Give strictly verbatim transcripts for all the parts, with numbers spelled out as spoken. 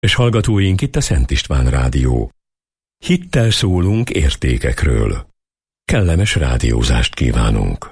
És hallgatóink, itt a Szent István Rádió. Hittel szólunk értékekről. Kellemes rádiózást kívánunk.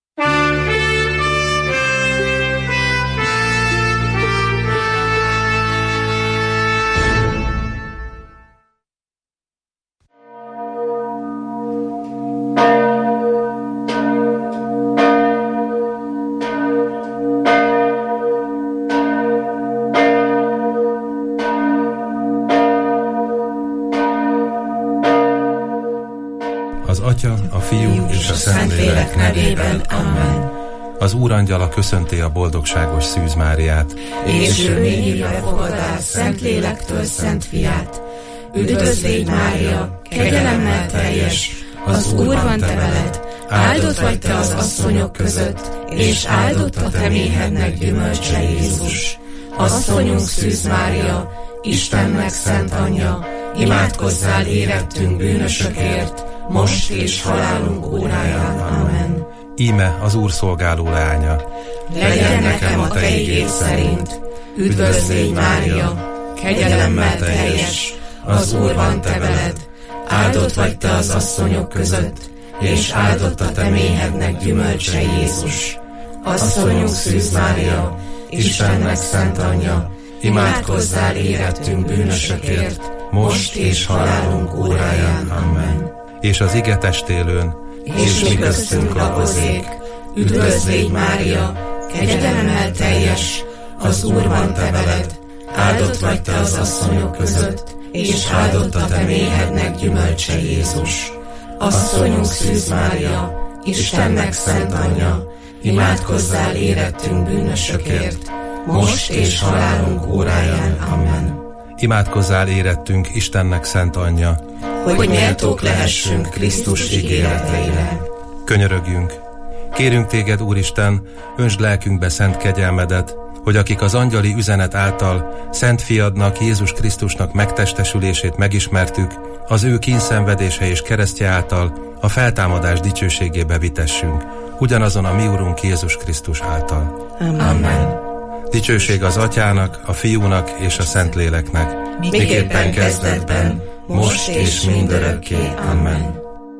Az Atya, a Fiú és a Szentlélek nevében. Amen. Az Úrangyala köszönti a boldogságos Szűz Máriát. És ő még hívja fogadás Szentlélektől Szent Fiát. Üdvözl légy, Mária, kegyelemmel teljes, az Úr van te veled, áldott vagy te az asszonyok között, és áldott a te méhednek gyümölcse, Jézus. Asszonyunk Szűz Mária, Istennek szent anyja, imádkozzál érettünk bűnösökért, most és halálunk óráján. Amen. Íme az Úr szolgáló leánya. Legyen nekem a te igéd szerint. Üdvözl légy, Mária, kegyelemmel teljes, az Úr van te veled, áldott vagy te az asszonyok között, és áldott a te méhednek gyümölcse, Jézus. Asszonyunk Szűz Mária, Istennek szent anyja, imádkozzál érettünk bűnösökért, most és halálunk óráján. Amen. És az ige testélőn, és mi köztünk lakozék. Üdvözl légy, Mária, kegyelemmel teljes, az Úr van te veled, áldott vagy te az asszonyok között, és áldott a te méhednek gyümölcse, Jézus. Asszonyunk Szűz Mária, Istennek szent anyja, imádkozzál érettünk bűnösökért, most és halálunk óráján. Amen. Imádkozzál érettünk Istennek szent anyja, hogy méltók lehessünk Krisztus ígéreteire. Könyörögjünk! Kérünk téged, Úristen, öntsd lelkünkbe szent kegyelmedet, hogy akik az angyali üzenet által szent fiadnak, Jézus Krisztusnak megtestesülését megismertük, az ő kínszenvedése és keresztje által a feltámadás dicsőségébe vitessünk, ugyanazon a mi Urunk Jézus Krisztus által. Amen. Amen. Dicsőség az Atyának, a Fiúnak és a Szentléleknek, miképpen kezdetben, most és mindörökké. Amen.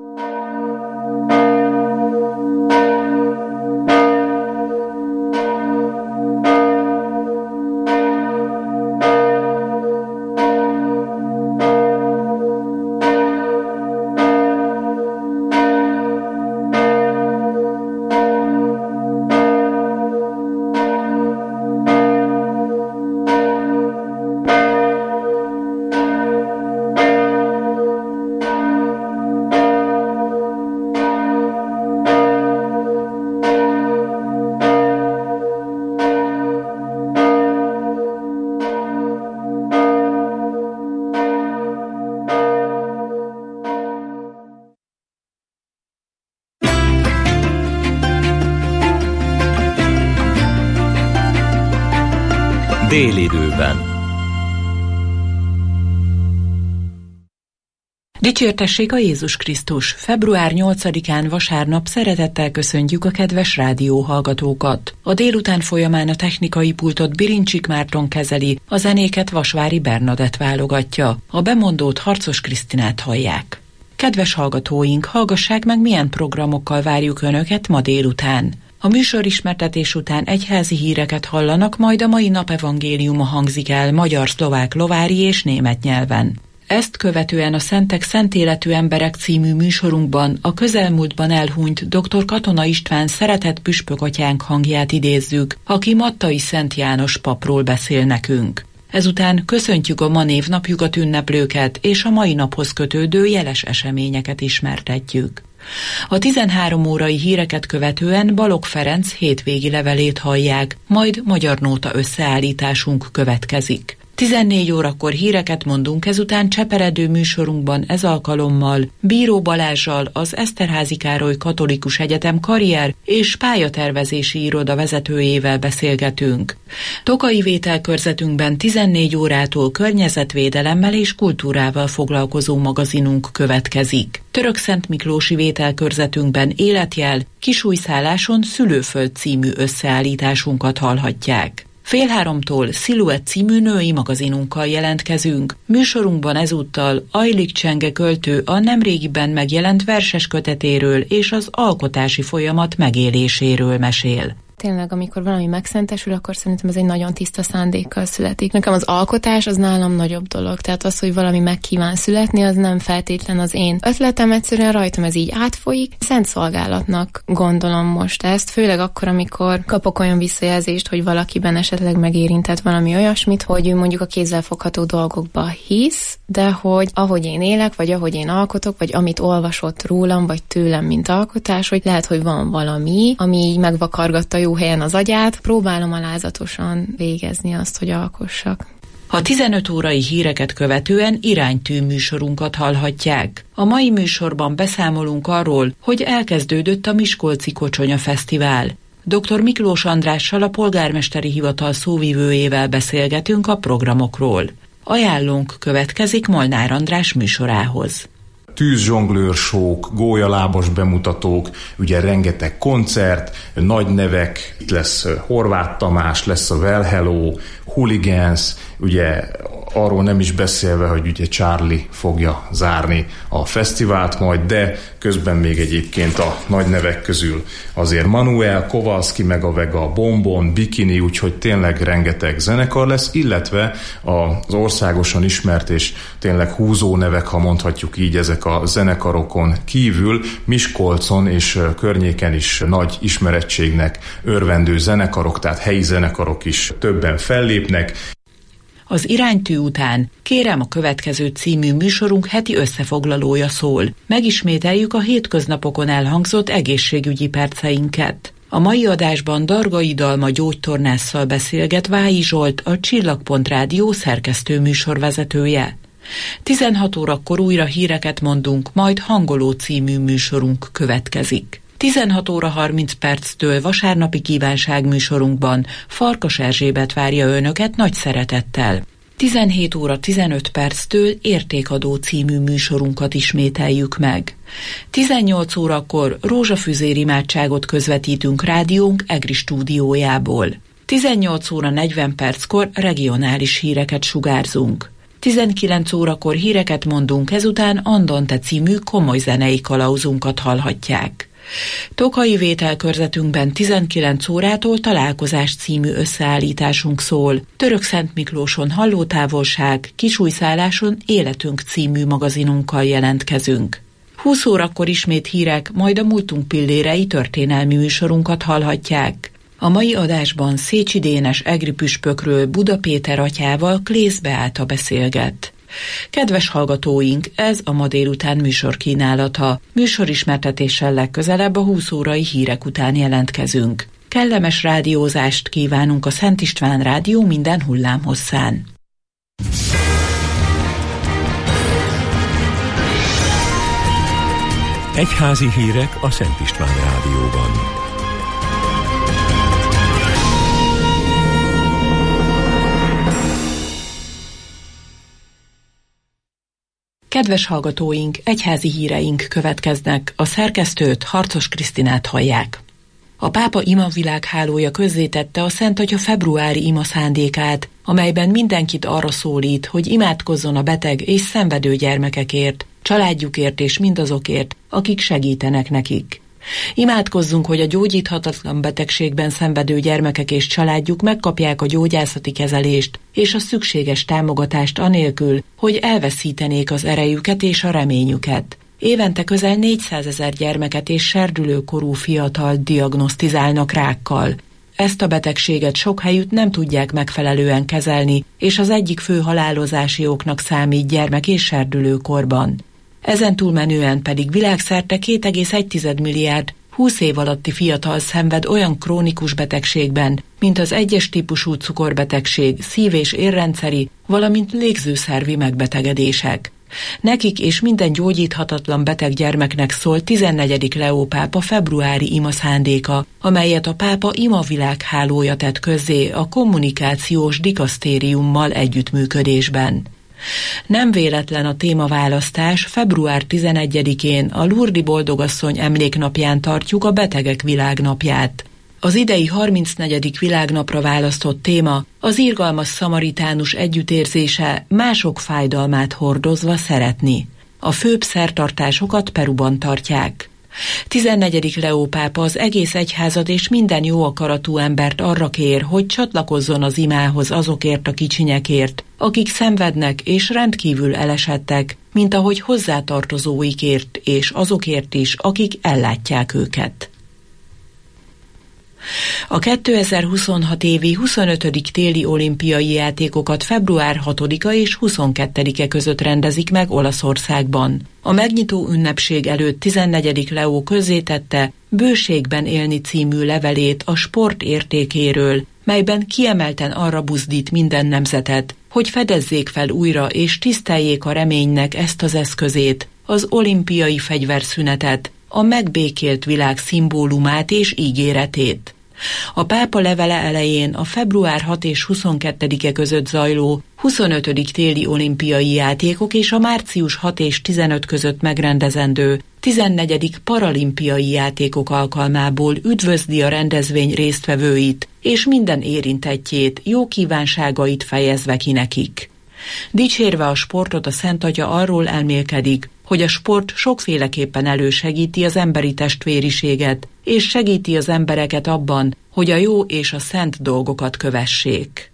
Délidőben. Dicsértessék a Jézus Krisztus! február nyolcadikán vasárnap szeretettel köszöntjük a kedves rádióhallgatókat. A délután folyamán a technikai pultot Birincsik Márton kezeli, a zenéket Vasvári Bernadett válogatja. A bemondót Harcos Krisztinát hallják. Kedves hallgatóink, hallgassák meg, milyen programokkal várjuk Önöket ma délután. A műsorismertetés után egyházi híreket hallanak, majd a mai nap evangéliuma hangzik el magyar, szlovák, lovári és német nyelven. Ezt követően a Szentek szent életű emberek című műsorunkban a közelmúltban elhunyt dr. Katona István szeretett püspökatyánk hangját idézzük, aki Mattai Szent János papról beszél nekünk. Ezután köszöntjük a ma névnapjukat ünneplőket, és a mai naphoz kötődő jeles eseményeket ismertetjük. A tizenhárom órai híreket követően Balogh Ferenc hétvégi levelét hallják, majd magyar nóta összeállításunk következik. tizennégy órakor híreket mondunk, ezután cseperedő műsorunkban ez alkalommal Bíró Balázssal, az Eszterházy Károly Katolikus Egyetem karrier és pályatervezési iroda vezetőjével beszélgetünk. Tokai vételkörzetünkben tizennégy órától környezetvédelemmel és kultúrával foglalkozó magazinunk következik. Törökszent Miklósi vételkörzetünkben életjel, Kisújszálláson Szülőföld című összeállításunkat hallhatják. Fél háromtól Sziluett című női magazinunkkal jelentkezünk. Műsorunkban ezúttal Ajlik Csenge költő a nemrégiben megjelent verses kötetéről és az alkotási folyamat megéléséről mesél. Tényleg, amikor valami megszentesül, akkor szerintem ez egy nagyon tiszta szándékkal születik. Nekem az alkotás az nálam nagyobb dolog. Tehát az, hogy valami megkíván születni, az nem feltétlen az én ötletem, egyszerűen rajtam ez így átfolyik. Szent szolgálatnak gondolom most ezt, főleg akkor, amikor kapok olyan visszajelzést, hogy valakiben esetleg megérintett valami olyasmit, hogy ő mondjuk a kézzelfogható dolgokba hisz, de hogy ahogy én élek, vagy ahogy én alkotok, vagy amit olvasott rólam, vagy tőlem, mint alkotás, hogy lehet, hogy van valami, ami így megvakargatta jó helyen az agyát, próbálom alázatosan végezni azt, hogy alkossak. A tizenöt órai híreket követően iránytű műsorunkat hallhatják. A mai műsorban beszámolunk arról, hogy elkezdődött a Miskolci Kocsonya Fesztivál. doktor Miklós Andrással, a polgármesteri hivatal szóvivőjével beszélgetünk a programokról. Ajánlónk következik Molnár András műsorához. Tűzzsonglőrsók, gólyalábas bemutatók, ugye rengeteg koncert, nagy nevek, itt lesz Horváth Tamás, lesz a Well Hello, Hooligans, ugye arról nem is beszélve, hogy ugye Charlie fogja zárni a fesztivált majd, de közben még egyébként a nagy nevek közül azért Manuel, Kowalski, meg a Vega, Bombon, Bikini, úgyhogy tényleg rengeteg zenekar lesz, illetve az országosan ismert és tényleg húzó nevek, ha mondhatjuk így, ezek a zenekarokon kívül Miskolcon és környéken is nagy ismerettségnek örvendő zenekarok, tehát helyi zenekarok is többen fellépnek. Az iránytű után Kérem a következő című műsorunk heti összefoglalója szól. Megismételjük a hétköznapokon elhangzott egészségügyi perceinket. A mai adásban Dargai Dalma gyógytornásszal beszélget Vályi Zsolt, a Csillagpont Rádió szerkesztő műsorvezetője. tizenhat órakor újra híreket mondunk, majd Hangoló című műsorunk következik. tizenhat óra harminc perctől vasárnapi kívánság műsorunkban Farkas Erzsébet várja önöket nagy szeretettel. tizenhét óra tizenöt perctől Értékadó című műsorunkat ismételjük meg. tizennyolc órakor rózsafüzér imádságot közvetítünk rádiónk EGRI stúdiójából. tizennyolc óra negyven perckor regionális híreket sugárzunk. tizenkilenc órakor híreket mondunk, ezután Andante című komoly zenei kalauzunkat hallhatják. Tokai vételkörzetünkben tizenkilenc órától Találkozás című összeállításunk szól. Törökszent Miklóson Hallótávolság, Kisújszálláson Életünk című magazinunkkal jelentkezünk. húsz órakor ismét hírek, majd a múltunk pillérei történelmi műsorunkat hallhatják. A mai adásban Szécsi Dénes egri püspökről Buda Péter atyával Klész Beáta beszélget. Kedves hallgatóink, ez a ma délután műsorkínálata. Műsorismertetéssel legközelebb a húsz órai hírek után jelentkezünk. Kellemes rádiózást kívánunk a Szent István Rádió minden hullámhosszán. Egyházi hírek a Szent István Rádióban. Kedves hallgatóink, egyházi híreink következnek, a szerkesztőt, Harcos Krisztinát hallják. A pápa imavilághálója közzétette a Szent Atya februári ima szándékát, amelyben mindenkit arra szólít, hogy imádkozzon a beteg és szenvedő gyermekekért, családjukért és mindazokért, akik segítenek nekik. Imádkozzunk, hogy a gyógyíthatatlan betegségben szenvedő gyermekek és családjuk megkapják a gyógyászati kezelést és a szükséges támogatást anélkül, hogy elveszítenék az erejüket és a reményüket. Évente közel négyszázezer gyermeket és serdülőkorú fiatalt diagnosztizálnak rákkal. Ezt a betegséget sok helyütt nem tudják megfelelően kezelni, és az egyik fő halálozási oknak számít gyermek és serdülőkorban. Ezen túlmenően pedig világszerte két egész egy milliárd húsz év alatti fiatal szenved olyan krónikus betegségben, mint az egyes típusú cukorbetegség, szív- és érrendszeri, valamint légzőszervi megbetegedések. Nekik és minden gyógyíthatatlan beteg gyermeknek szól tizennegyedik Leó pápa februári ima szándéka, amelyet a pápa imavilághálója tett közzé a kommunikációs dikasztériummal együttműködésben. Nem véletlen a témaválasztás, február tizenegyedikén a Lurdi Boldogasszony emléknapján tartjuk a Betegek Világnapját. Az idei harmincnegyedik világnapra választott téma az irgalmas szamaritánus együttérzése, mások fájdalmát hordozva szeretni. A főbb szertartásokat Peruban tartják. tizennegyedik Leó pápa az egész egyházat és minden jó akaratú embert arra kér, hogy csatlakozzon az imához azokért a kicsinyekért, akik szenvednek és rendkívül elesettek, mint ahogy hozzátartozóikért és azokért is, akik ellátják őket. A kétezer-huszonhat évi huszonötödik téli olimpiai játékokat február hatodika és huszonkettedike között rendezik meg Olaszországban. A megnyitó ünnepség előtt tizennegyedik Leó közzétette Bőségben élni című levelét a sport értékéről, melyben kiemelten arra buzdít minden nemzetet, hogy fedezzék fel újra és tiszteljék a reménynek ezt az eszközét, az olimpiai fegyverszünetet, a megbékélt világ szimbólumát és ígéretét. A pápa levele elején a február hatodika és huszonkettedike között zajló huszonötödik téli olimpiai játékok és a március hatodika és tizenötödike között megrendezendő tizennegyedik paralimpiai játékok alkalmából üdvözli a rendezvény résztvevőit és minden érintettjét, jó kívánságait fejezve ki nekik. Dicsérve a sportot, a Szent Atya arról elmélkedik, hogy a sport sokféleképpen elősegíti az emberi testvériséget, és segíti az embereket abban, hogy a jó és a szent dolgokat kövessék.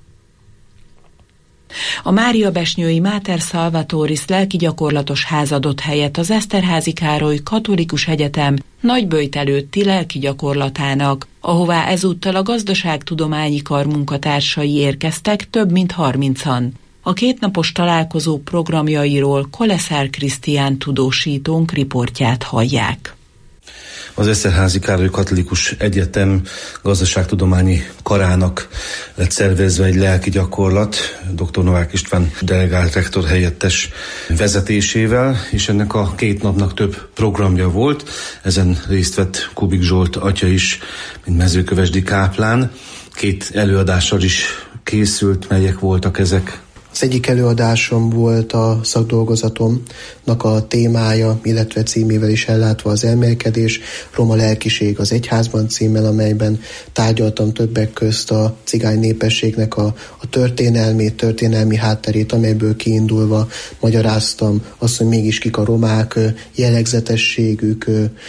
A Máriabesnyői Mater Salvatoris lelkigyakorlatos ház adott helyet az Eszterházy Károly Katolikus Egyetem nagyböjt előtti lelkigyakorlatának, ahová ezúttal a gazdaságtudományi kar munkatársai érkeztek több mint harmincan. A kétnapos találkozó programjairól Koleszár Krisztián tudósítónk riportját hallják. Az Eszterházy Károly Katolikus Egyetem gazdaságtudományi karának lett szervezve egy lelki gyakorlat dr. Novák István delegált rektor helyettes vezetésével, és ennek a két napnak több programja volt. Ezen részt vett Kubik Zsolt atya is, mint mezőkövesdi káplán. Két előadással is készült, melyek voltak ezek? Az egyik előadásom volt a szakdolgozatomnak a témája, illetve címével is ellátva az elmélkedés, Roma lelkiség az egyházban címmel, amelyben tárgyaltam többek közt a cigány népességnek a, a történelmét, történelmi hátterét, amelyből kiindulva magyaráztam azt, hogy mégis kik a romák, jellegzetességük,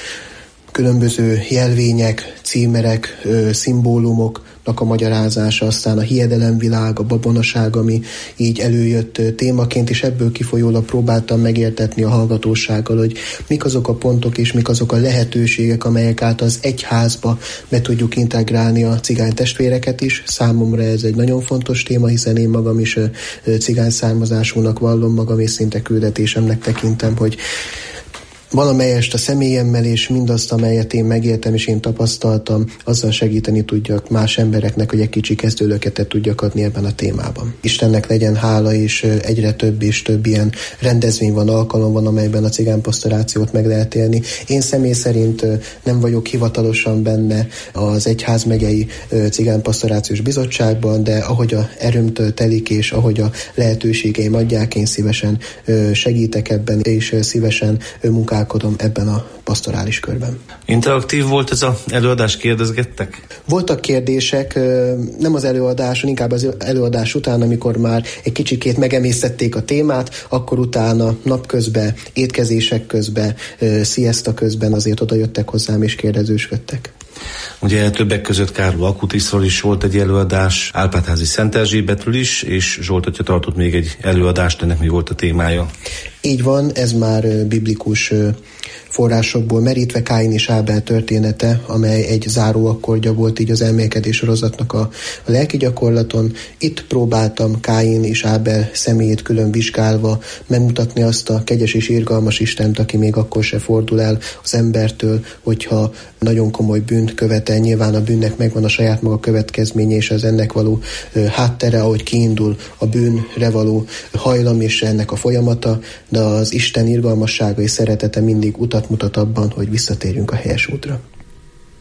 különböző jelvények, címerek, szimbólumoknak a magyarázása, aztán a hiedelemvilág, a babonaság, ami így előjött témaként, és ebből kifolyólag próbáltam megértetni a hallgatósággal, hogy mik azok a pontok és mik azok a lehetőségek, amelyek által az egyházba be tudjuk integrálni a cigány testvéreket is. Számomra ez egy nagyon fontos téma, hiszen én magam is cigány származásúnak vallom magam, és szinte küldetésemnek tekintem, hogy valamelyest a személyemmel és mindazt, amelyet én megéltem és én tapasztaltam, azzal segíteni tudjak más embereknek, hogy egy kicsi kezdőlöketet tudjak adni ebben a témában. Istennek legyen hála, és egyre több és több ilyen rendezvény van, alkalom van, amelyben a cigánypastorációt meg lehet élni. Én személy szerint nem vagyok hivatalosan benne az egyházmegyei cigánypastorációs bizottságban, de ahogy a erőmtől telik, és ahogy a lehetőségeim adják, én szívesen segítek ebben, és szívesen munkálkodom ebben a pastorális körben. Interaktív volt ez az előadás, kérdezgettek? Voltak kérdések, nem az előadáson, inkább az előadás után, amikor már egy kicsikét megemésztették a témát, akkor utána napközben, étkezések közben, sziesta közben azért oda jöttek hozzám és kérdezősködtek. Ugye többek között Károly Akutiszról is volt egy előadás, Árpád-házi Szent Erzsébetről is, és Zsolt atya tartott még egy előadást, ennek mi volt a témája? Így van, ez már biblikus forrásokból merítve Káin és Ábel története, amely egy záróakkordja volt így az elmélkedés sorozatnak a, a lelki gyakorlaton. Itt próbáltam Káin és Ábel személyét külön vizsgálva megmutatni azt a kegyes és irgalmas Istent, aki még akkor se fordul el az embertől, hogyha nagyon komoly bűnt követel. Nyilván a bűnnek megvan a saját maga következménye, és az ennek való háttere, ahogy kiindul a bűnre való hajlam és ennek a folyamata, de az Isten irgalmassága és szeretete mindig utat mutat abban, hogy visszatérjünk a helyes útra.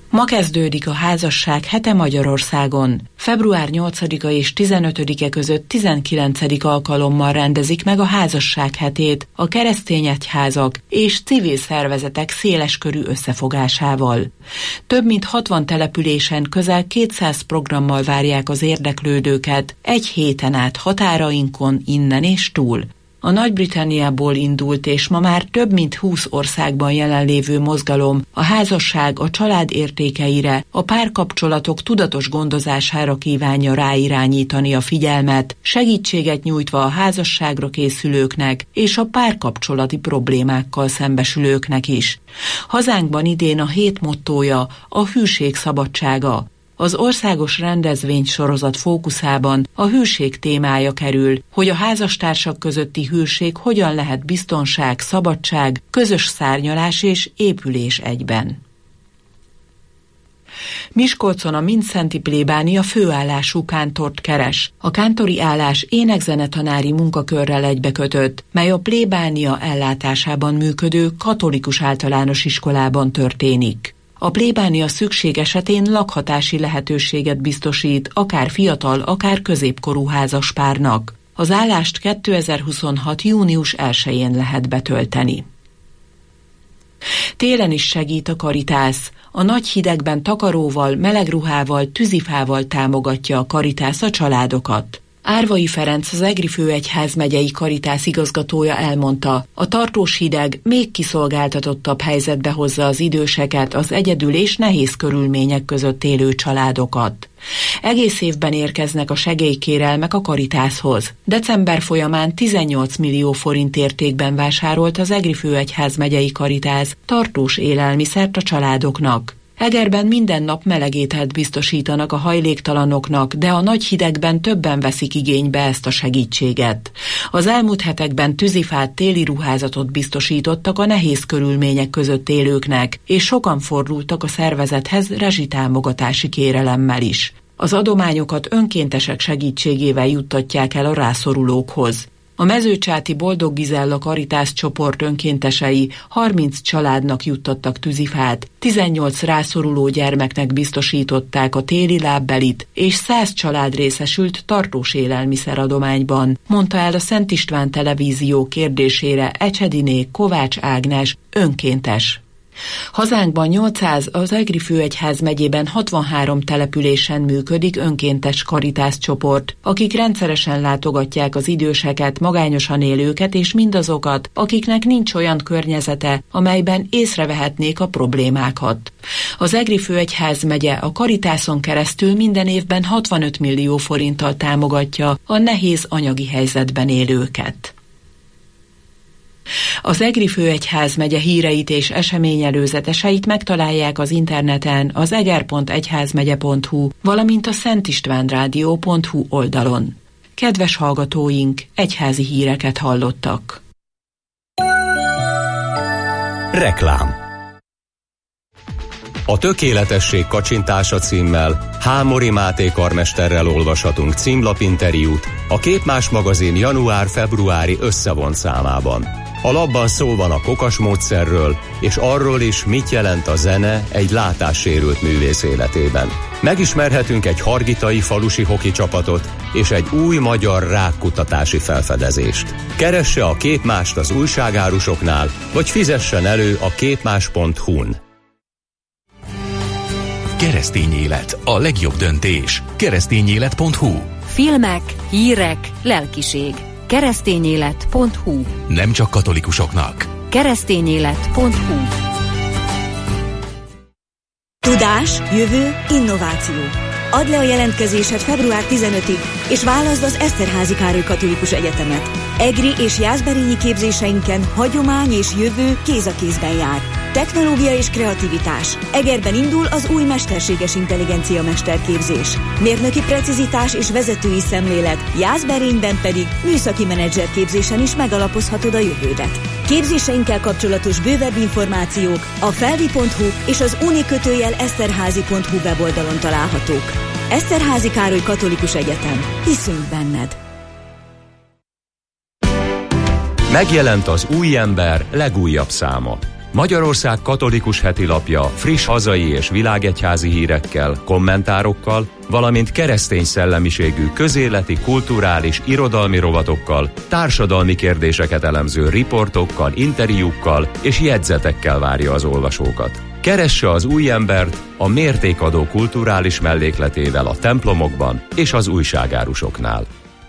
Ma kezdődik a házasság hete Magyarországon. február nyolcadika és tizenötödike között tizenkilencedik alkalommal rendezik meg a házasság hetét a keresztény egyházak és civil szervezetek széleskörű összefogásával. Több mint hatvan településen közel kétszáz programmal várják az érdeklődőket egy héten át határainkon, innen és túl. A Nagy-Britanniából indult és ma már több mint húsz országban jelenlévő mozgalom a házasság a család értékeire, a párkapcsolatok tudatos gondozására kívánja ráirányítani a figyelmet, segítséget nyújtva a házasságra készülőknek és a párkapcsolati problémákkal szembesülőknek is. Hazánkban idén a hét mottója a hűség szabadsága. Az országos rendezvénysorozat fókuszában a hűség témája kerül, hogy a házastársak közötti hűség hogyan lehet biztonság, szabadság, közös szárnyalás és épülés egyben. Miskolcon a Mindszenti plébánia főállású kántort keres. A kántori állás énekzenetanári munkakörrel egybekötött, mely a plébánia ellátásában működő katolikus általános iskolában történik. A plébánia szükség esetén lakhatási lehetőséget biztosít akár fiatal, akár középkorú házaspárnak. Az állást kétezer-huszonhat. június elsején lehet betölteni. Télen is segít a Karitász. A nagy hidegben takaróval, meleg ruhával, tűzifával támogatja a Karitász a családokat. Árvai Ferenc, az Egri főegyházmegyei Karitász igazgatója elmondta, a tartós hideg még kiszolgáltatottabb helyzetbe hozza az időseket, az egyedül és nehéz körülmények között élő családokat. Egész évben érkeznek a segélykérelmek a Karitászhoz. December folyamán tizennyolc millió forint értékben vásárolt az Egri főegyházmegyei Karitász tartós élelmiszert a családoknak. Egerben minden nap meleg ételt biztosítanak a hajléktalanoknak, de a nagy hidegben többen veszik igénybe ezt a segítséget. Az elmúlt hetekben tűzifát, téli ruházatot biztosítottak a nehéz körülmények között élőknek, és sokan fordultak a szervezethez rezsitámogatási kérelemmel is. Az adományokat önkéntesek segítségével juttatják el a rászorulókhoz. A Mezőcsáti Boldog Gizella Karitász csoport önkéntesei harminc családnak juttattak tűzifát, tizennyolc rászoruló gyermeknek biztosították a téli lábbelit, és száz család részesült tartós élelmiszeradományban, mondta el a Szent István Televízió kérdésére Ecsediné Kovács Ágnes, önkéntes. Hazánkban nyolcszáz, az Egri főegyház megyében hatvanhárom településen működik önkéntes Karitász csoport, akik rendszeresen látogatják az időseket, magányosan élőket és mindazokat, akiknek nincs olyan környezete, amelyben észrevehetnék a problémákat. Az Egri főegyház megye a Karitászon keresztül minden évben hatvanöt millió forinttal támogatja a nehéz anyagi helyzetben élőket. Az Egri főegyház megye híreit és eseményelőzeteseit megtalálják az interneten az eger pont egyházmegye pont hu, valamint a szentistvánrádió pont hu oldalon. Kedves hallgatóink, egyházi híreket hallottak. Reklám. A tökéletesség kacsintása címmel Hámori Máté karmesterrel olvashatunk címlapinterjút a Képmás magazin január-februári összevont számában. A labban szó van a kokas módszerről, és arról is, mit jelent a zene egy látássérült művész életében. Megismerhetünk egy hargitai falusi hoki csapatot és egy új magyar rákkutatási felfedezést. Keresse a Képmást az újságárusoknál, vagy fizessen elő a képmás pont hu-n. Keresztény élet, a legjobb döntés. keresztényélet pont hu. Filmek, hírek, lelkiség. keresztényélet pont hu. Nem csak katolikusoknak. keresztényélet pont hu. Tudás, jövő, innováció. Add le a jelentkezésed február tizenötödikéig, és válaszd az Eszterházy Károly Katolikus Egyetemet. Egri és jászberényi képzéseinken hagyomány és jövő kéz a kézben jár. Technológia és kreativitás. Egerben indul az új mesterséges intelligencia mesterképzés. Mérnöki precizitás és vezetői szemlélet, Jászberényben pedig műszaki menedzserképzésen is megalapozhatod a jövődet. Képzéseinkkel kapcsolatos bővebb információk a felvi pont hu és az unikötőjel eszterházi pont hu weboldalon találhatók. Eszterházy Károly Katolikus Egyetem. Hiszünk benned! Megjelent az Új ember legújabb száma. Magyarország katolikus hetilapja friss hazai és világegyházi hírekkel, kommentárokkal, valamint keresztény szellemiségű közéleti, kulturális, irodalmi rovatokkal, társadalmi kérdéseket elemző riportokkal, interjúkkal és jegyzetekkel várja az olvasókat. Keresse az új embert a mértékadó kulturális mellékletével a templomokban és az újságárusoknál.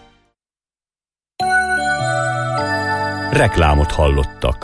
Reklámot hallottak.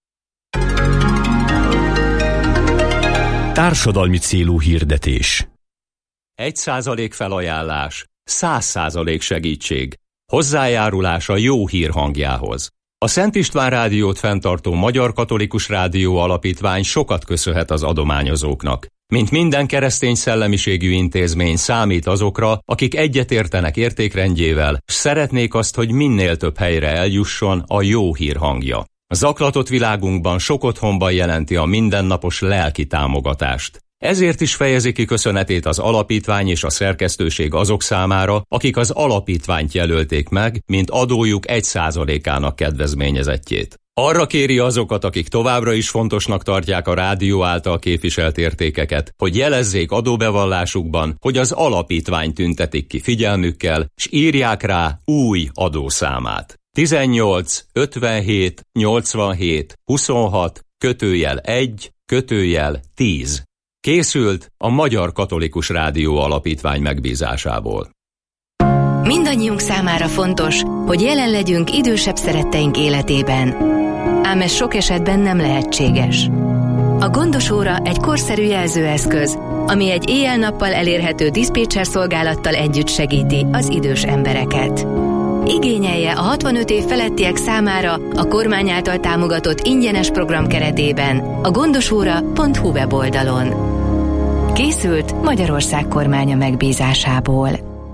Társadalmi célú hirdetés. Egy százalék felajánlás, száz százalék segítség. Hozzájárulás a jó hír hangjához. A Szent István Rádiót fenntartó Magyar Katolikus Rádió Alapítvány sokat köszönhet az adományozóknak. Mint minden keresztény szellemiségű intézmény számít azokra, akik egyetértenek értékrendjével, s szeretnék azt, hogy minél több helyre eljusson a jó hír hangja. A zaklatott világunkban sok otthonban jelenti a mindennapos lelki támogatást. Ezért is fejezi ki köszönetét az alapítvány és a szerkesztőség azok számára, akik az alapítványt jelölték meg, mint adójuk egy százalékának kedvezményezettjét. Arra kéri azokat, akik továbbra is fontosnak tartják a rádió által képviselt értékeket, hogy jelezzék adóbevallásukban, hogy az alapítvány tüntetik ki figyelmükkel, s írják rá új adószámát. tizennyolc ötvenhét nyolcvanhét huszonhat kötőjel egy kötőjel tíz. Készült a Magyar Katolikus Rádió Alapítvány megbízásából. Mindannyiunk számára fontos, hogy jelen legyünk idősebb szeretteink életében. Ám ez sok esetben nem lehetséges. A gondos óra egy korszerű jelzőeszköz, ami egy éjjel-nappal elérhető diszpécser szolgálattal együtt segíti az idős embereket. Igényelje a hatvanöt év felettiek számára a kormány által támogatott ingyenes program keretében a gondosóra pont hu weboldalon. Készült Magyarország kormánya megbízásából.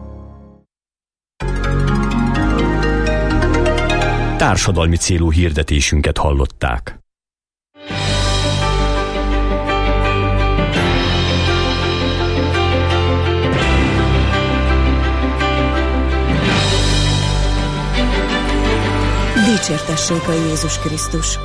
Társadalmi célú hirdetésünket hallották. Dicsértessék a Jézus Krisztus!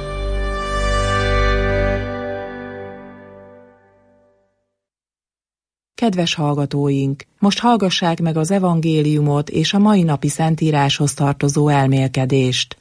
Kedves hallgatóink, most hallgassák meg az evangéliumot és a mai napi szentíráshoz tartozó elmélkedést.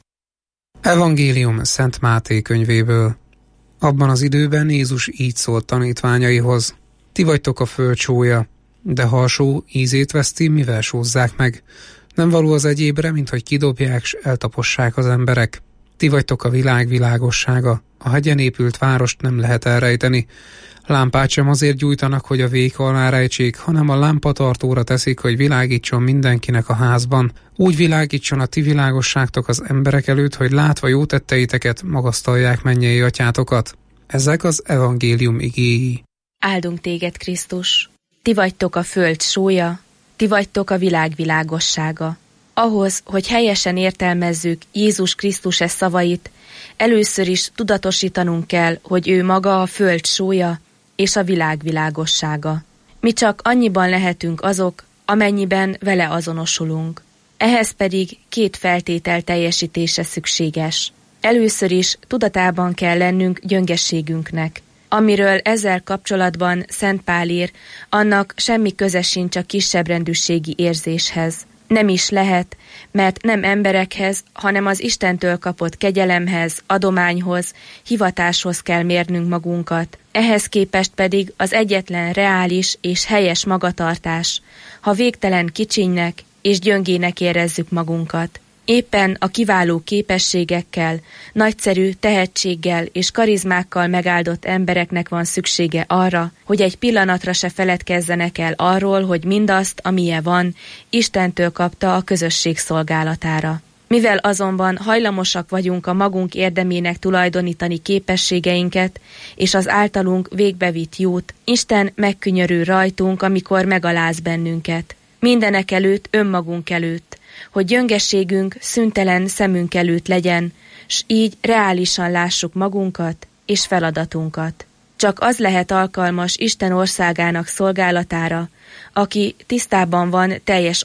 Evangélium Szent Máté könyvéből. Abban az időben Jézus így szólt tanítványaihoz: Ti vagytok a föld sója, de ha a só ízét veszti, mivel sózzák meg? Nem való az egyébre, mint hogy kidobják, s eltapossák az emberek. Ti vagytok a világ világossága. A hegyen épült várost nem lehet elrejteni. Lámpát sem azért gyújtanak, hogy a véka alá rejtsék, hanem a lámpatartóra teszik, hogy világítson mindenkinek a házban. Úgy világítson a ti világosságtok az emberek előtt, hogy látva jó tetteiteket magasztalják mennyei atyátokat. Ezek az evangélium igéi. Áldunk téged, Krisztus! Ti vagytok a föld sója, ti vagytok a világ világossága. Ahhoz, hogy helyesen értelmezzük Jézus Krisztus e szavait, először is tudatosítanunk kell, hogy ő maga a föld sója és a világ világossága. Mi csak annyiban lehetünk azok, amennyiben vele azonosulunk. Ehhez pedig két feltétel teljesítése szükséges. Először is tudatában kell lennünk gyöngességünknek. Amiről ezzel kapcsolatban Szent Pál ír, annak semmi köze sincs a kisebbrendűségi érzéshez. Nem is lehet, mert nem emberekhez, hanem az Istentől kapott kegyelemhez, adományhoz, hivatáshoz kell mérnünk magunkat. Ehhez képest pedig az egyetlen reális és helyes magatartás, ha végtelen kicsinynek és gyöngének érezzük magunkat. Éppen a kiváló képességekkel, nagyszerű tehetséggel és karizmákkal megáldott embereknek van szüksége arra, hogy egy pillanatra se feledkezzenek el arról, hogy mindazt, amilyen van, Istentől kapta a közösség szolgálatára. Mivel azonban hajlamosak vagyunk a magunk érdemének tulajdonítani képességeinket és az általunk végbevitt jót, Isten megkünyörül rajtunk, amikor megaláz bennünket. Mindenek előtt önmagunk előtt, hogy gyöngességünk szüntelen szemünk előtt legyen, s így reálisan lássuk magunkat és feladatunkat. Csak az lehet alkalmas Isten országának szolgálatára, aki tisztában van teljes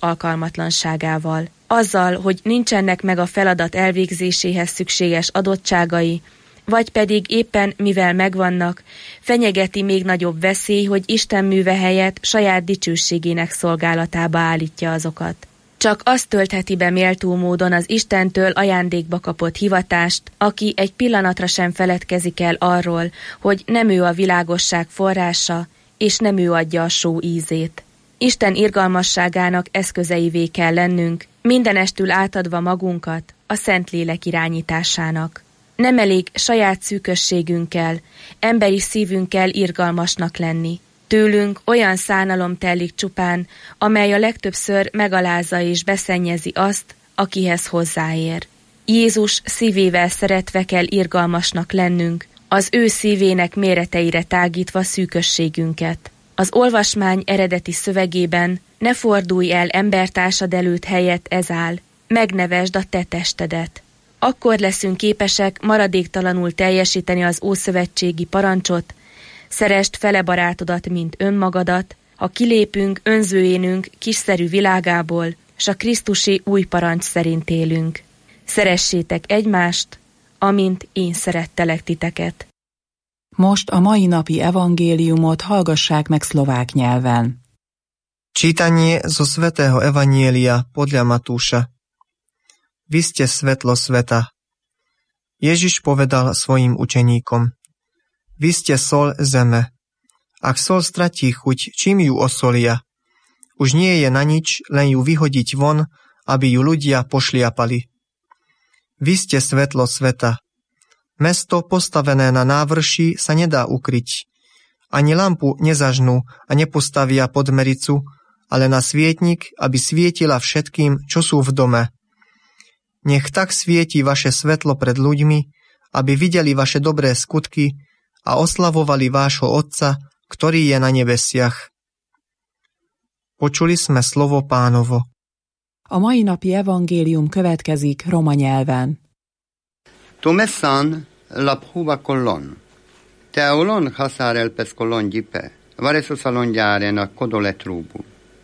alkalmatlanságával. Azzal, hogy nincsenek meg a feladat elvégzéséhez szükséges adottságai, vagy pedig éppen mivel megvannak, fenyegeti még nagyobb veszély, hogy Isten műve helyett saját dicsőségének szolgálatába állítja azokat. Csak azt töltheti be méltó módon az Istentől ajándékba kapott hivatást, aki egy pillanatra sem feledkezik el arról, hogy nem ő a világosság forrása, és nem ő adja a só ízét. Isten irgalmasságának eszközeivé kell lennünk, mindenestül átadva magunkat a Szentlélek irányításának. Nem elég saját szűkösségünkkel, emberi szívünkkel irgalmasnak lenni. Tőlünk olyan szánalom telik csupán, amely a legtöbbször megalázza és beszennyezi azt, akihez hozzáér. Jézus szívével szeretve kell irgalmasnak lennünk, az ő szívének méreteire tágítva szűkösségünket. Az olvasmány eredeti szövegében ne fordulj el embertársad előtt helyett ez áll, megnevesd a te testedet. Akkor leszünk képesek maradéktalanul teljesíteni az ószövetségi parancsot, szeresd fele barátodat, mint önmagadat, ha kilépünk önzőjénünk kiszerű világából, s a krisztusi új parancs szerint élünk. Szeressétek egymást, amint én szerettelek titeket. Most a mai napi evangéliumot hallgassák meg szlovák nyelven. Čítanie zo svätého Evanielia podľa Matúša. Vy ste svetlo sveta. Ježiš povedal svojim učeníkom: Vy ste sol zeme. Ak sol stratí chuť, čím ju osolia? Už nie je na nič, len ju vyhodiť von, aby ju ľudia pošliapali. Vy ste svetlo sveta. Mesto postavené na návrši sa nedá ukryť. Ani lampu nezažnú a nepostavia pod mericu, ale na svietnik, aby svietila všetkým, čo sú v dome. Nech tak svieti vaše svetlo pred ľuďmi, aby videli vaše dobré skutky a oslavovali vášho Otca, ktorý je na nebesiach. Počuli sme slovo Pánovo. A mai napi evangélium következik roma nyelven. Tomesan laphuva kollon. Teolon hasarel pes kollon gipe. Vareso salongiare na kodole trubu.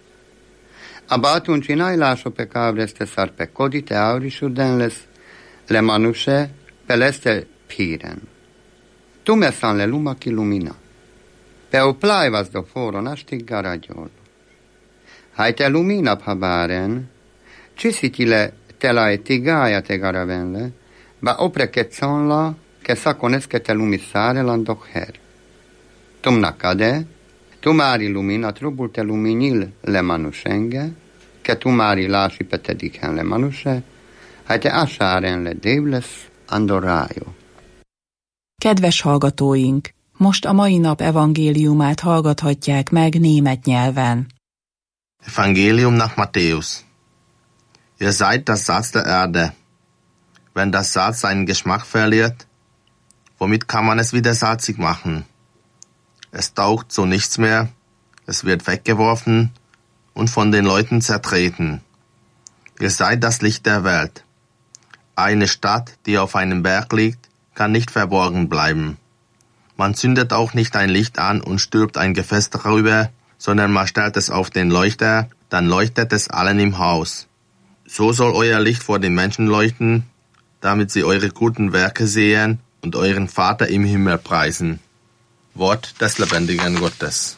Abatun cinailaso pe cavreste sar pe codite aurisur denles le manuse peleste piren. Tumesan le luma ki lumina. Pe oplaivas do foro nastig garagiol. Haite lumina pabaren, cisitile telae tigaia te garavenle, ba opre ketzonla, che sa conesche te lumissare landok her. Tum nakade, tu mari lumina trubul te luminil le manusenge, che tu mari lasi petediken le manuse, haite asaren le devles andorájo. Kedves hallgatóink! Most a mai nap evangéliumát hallgathatják meg német nyelven. Evangelium nach Matthäus. Ihr seid das Salz der Erde. Wenn das Salz seinen Geschmack verliert, womit kann man es wieder salzig machen? Es taugt so nichts mehr, es wird weggeworfen und von den Leuten zertreten. Ihr seid das Licht der Welt. Eine Stadt, die auf einem Berg liegt, kann nicht verborgen bleiben. Man zündet auch nicht ein Licht an und stülpt ein Gefäß darüber, sondern man stellt es auf den Leuchter, dann leuchtet es allen im Haus. So soll euer Licht vor den Menschen leuchten, damit sie eure guten Werke sehen und euren Vater im Himmel preisen. Wort des lebendigen Gottes.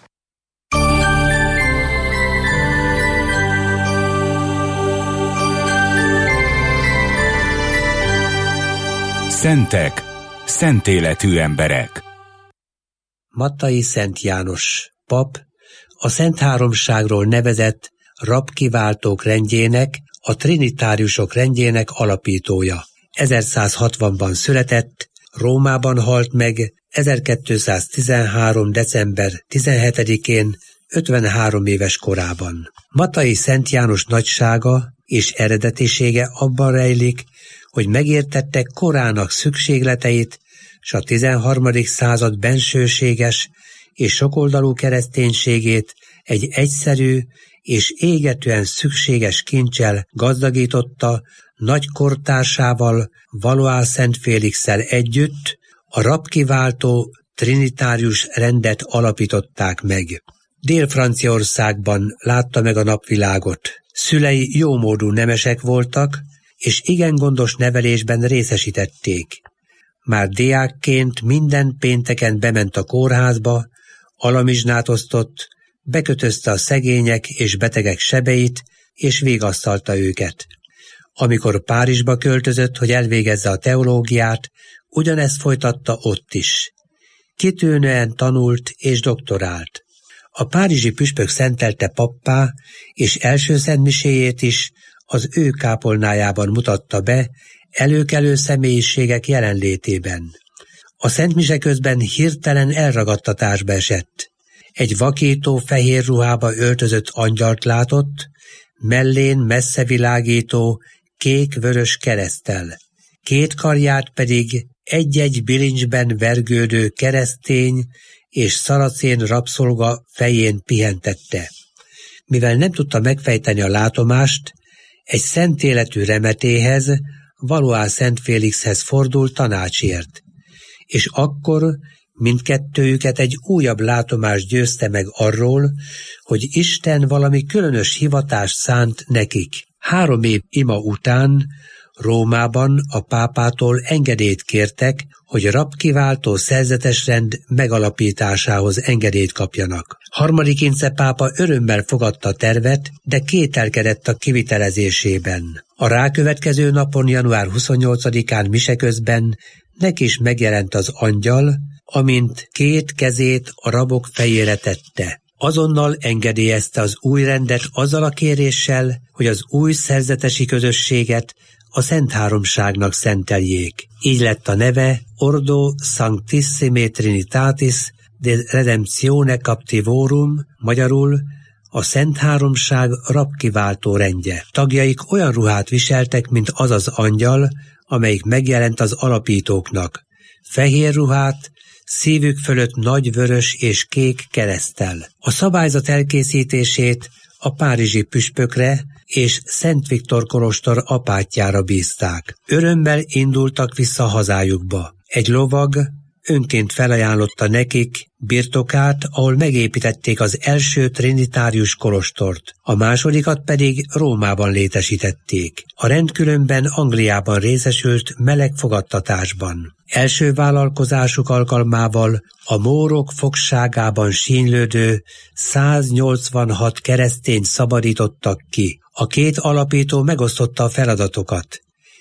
Szentek, szent életű emberek. Mattai Szent János, pap, a Szent Háromságról nevezett rabkiváltók rendjének, a trinitáriusok rendjének alapítója. ezerszázhatvanban született, Rómában halt meg ezerkétszáztizenhárom. december tizenhetedikén, ötvenhárom éves korában. Mattai Szent János nagysága és eredetisége abban rejlik, hogy megértette korának szükségleteit, s a tizenharmadik század bensőséges és sokoldalú kereszténységét egy egyszerű és égetően szükséges kincsel gazdagította, nagy kortársával, Valois Szent Félixszel együtt a rabkiváltó trinitárius rendet alapították meg. Dél-Franciaországban látta meg a napvilágot. Szülei jómódú nemesek voltak, és igen gondos nevelésben részesítették. Már diákként minden pénteken bement a kórházba, alamizsnát osztott, bekötözte a szegények és betegek sebeit, és végasztalta őket. Amikor Párizsba költözött, hogy elvégezze a teológiát, ugyanezt folytatta ott is. Kitűnően tanult és doktorált. A párizsi püspök szentelte pappá, és első szentmiséjét is az ő kápolnájában mutatta be, előkelő személyiségek jelenlétében. A szentmise közben hirtelen elragadtatásba esett. Egy vakító fehér ruhába öltözött angyalt látott, mellén messze világító, kék-vörös kereszttel. Két karját pedig egy-egy bilincsben vergődő keresztény és szaracén rabszolga fején pihentette. Mivel nem tudta megfejteni a látomást, egy szentéletű remetéhez, Valois Szent Félixhez fordult tanácsért, és akkor mindkettőjüket egy újabb látomás győzte meg arról, hogy Isten valami különös hivatást szánt nekik. Három év ima után Rómában a pápától engedélyt kértek, hogy rabkiváltó szerzetesrend megalapításához engedélyt kapjanak. Harmadik Ince pápa örömmel fogadta a tervet, de kételkedett a kivitelezésében. A rákövetkező napon, január huszonnyolcadikán mise közben neki is megjelent az angyal, amint két kezét a rabok fejére tette. Azonnal engedélyezte az új rendet azzal a kéréssel, hogy az új szerzetesi közösséget a Szent Háromságnak szenteljék. Így lett a neve Ordo Sanctissime Trinitatis de Redemptione Captivorum, magyarul a Szent Háromság rabkiváltó rendje. Tagjaik olyan ruhát viseltek, mint az az angyal, amelyik megjelent az alapítóknak. Fehér ruhát, szívük fölött nagy vörös és kék kereszttel. A szabályzat elkészítését a párizsi püspökre és Szent Viktor kolostor apátjára bízták. Örömmel indultak vissza hazájukba. Egy lovag önként felajánlotta nekik birtokát, ahol megépítették az első trinitárius kolostort, a másodikat pedig Rómában létesítették. A rend különben Angliában részesült meleg fogadtatásban. Első vállalkozásuk alkalmával a mórok fogságában sínylődő száznyolcvanhat keresztényt szabadítottak ki. A két alapító megosztotta a feladatokat.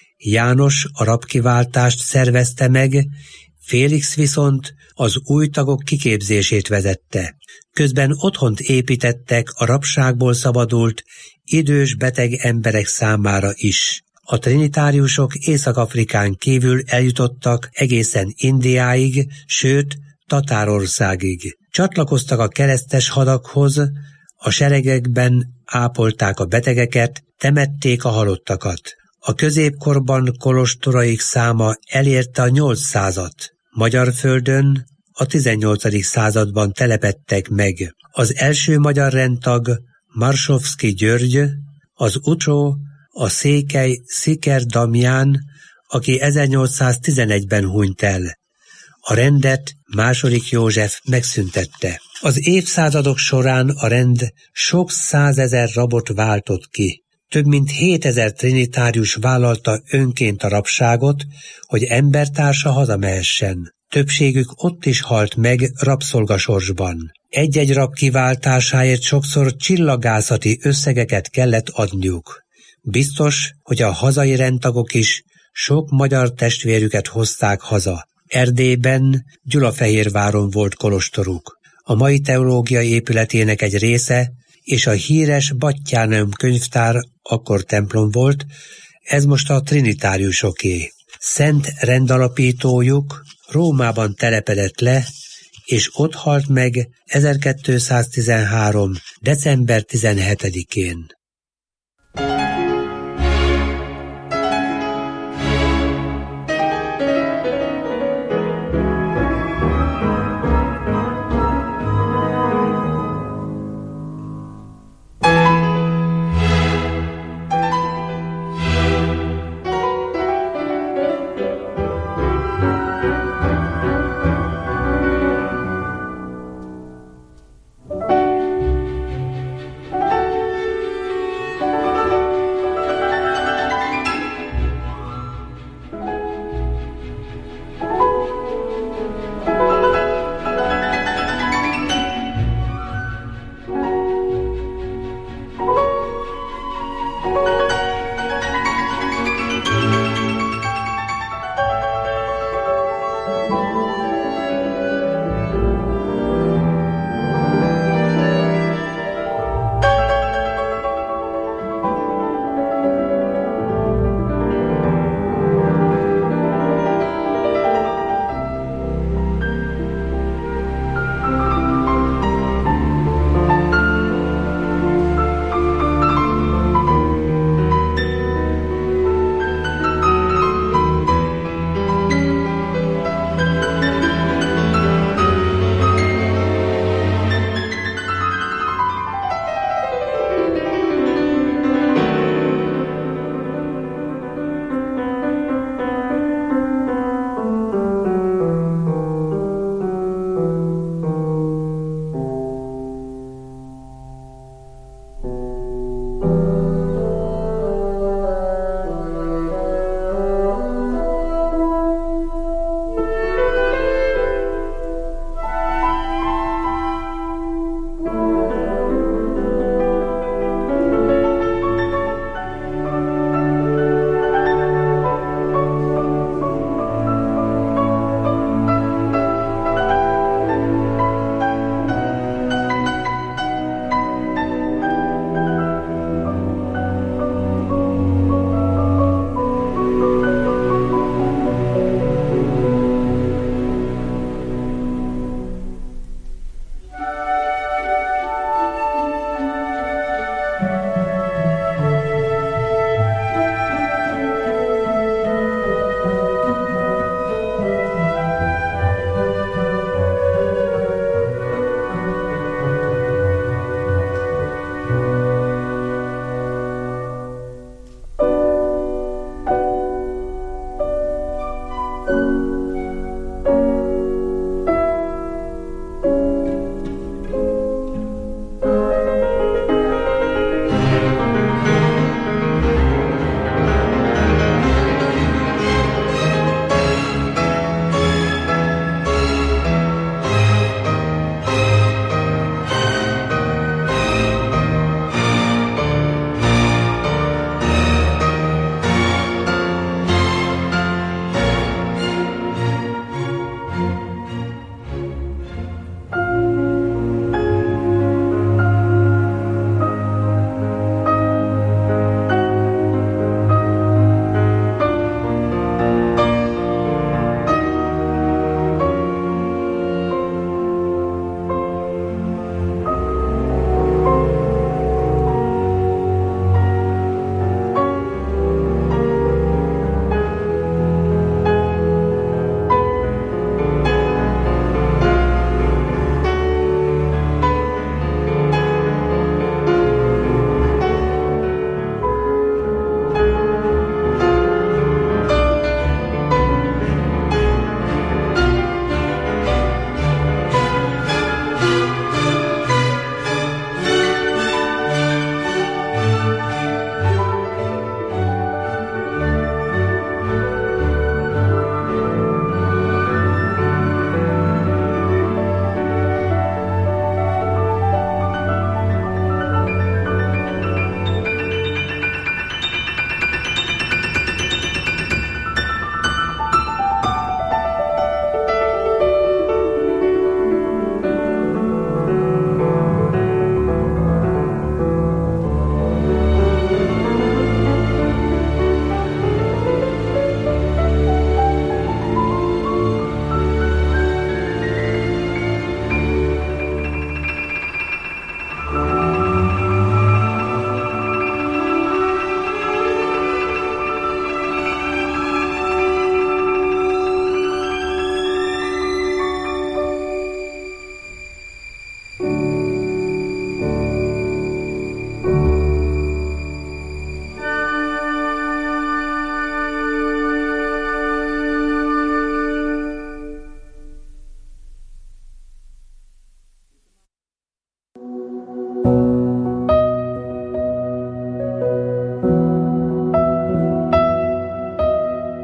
János a rabkiváltást szervezte meg, Félix viszont az új tagok kiképzését vezette. Közben otthont építettek a rabságból szabadult, idős beteg emberek számára is. A trinitáriusok Észak-Afrikán kívül eljutottak egészen Indiáig, sőt Tatárországig. Csatlakoztak a keresztes hadakhoz, a seregekben ápolták a betegeket, temették a halottakat. A középkorban kolostoraik száma elérte a nyolcszázat. Magyar földön a tizennyolcadik században telepedtek meg. Az első magyar rendtag Marsovszky György, az utcsó a székely Sziker Damján, aki ezernyolcszáztizenegyben hunyt el. A rendet második József megszüntette. Az évszázadok során a rend sok százezer rabot váltott ki. Több mint hétezer trinitárius vállalta önként a rabságot, hogy embertársa hazamehessen. Többségük ott is halt meg rabszolgasorsban. Egy-egy rab kiváltásáért sokszor csillagászati összegeket kellett adniuk. Biztos, hogy a hazai rendtagok is sok magyar testvérüket hozták haza. Erdélyben, Gyulafehérváron volt kolostoruk. A mai teológiai épületének egy része és a híres Batthyáneum könyvtár akkor templom volt, ez most a trinitáriusoké. Szent rendalapítójuk Rómában telepedett le, és ott halt meg ezerkétszáztizenhárom. december tizenhetedikén.